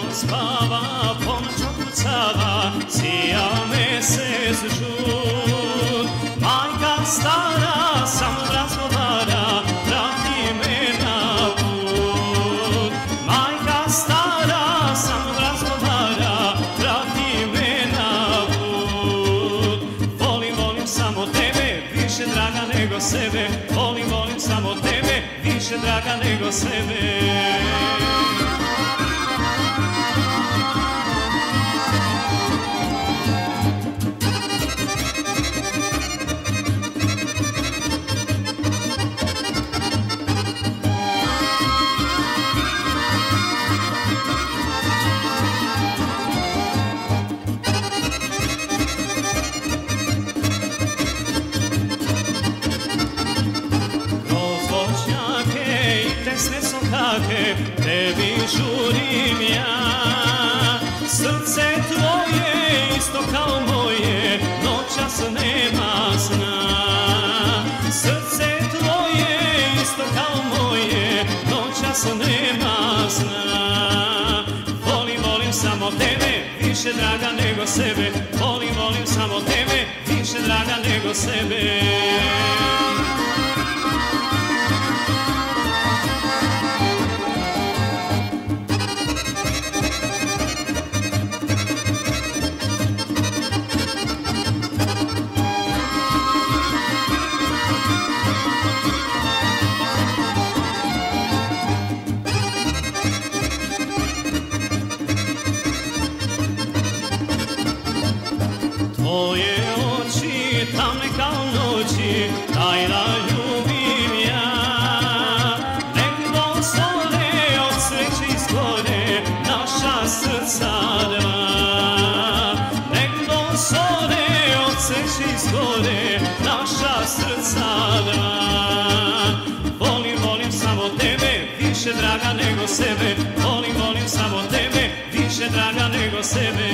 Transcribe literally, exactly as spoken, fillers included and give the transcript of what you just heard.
spava, ponoć otkucava, sija mesec žut. Majka stara samo razgovara, vrati me na put. Majka stara samo razgovara, vrati me na put. Volim, volim samo tebe, više draga nego sebe. Volim, volim samo tebe, više draga nego sebe. Tesne sokake, tebi žurim ja. Srce tvoje isto kao moje, noćas nema sna. Srce tvoje isto kao moje, noćas nema sna. Volim, volim samo tebe, više draga nego sebe. Volim, volim samo tebe, više draga nego sebe. Tvoje oči, tamne kao noći, tajna ljubim ja. Nek blagoslovne od sreće izgore naša srca dva. Nek blagoslovne od sreće izgore naša srca dva. Volim, volim samo tebe, više draga nego sebe. Volim, volim samo tebe, više draga nego sebe.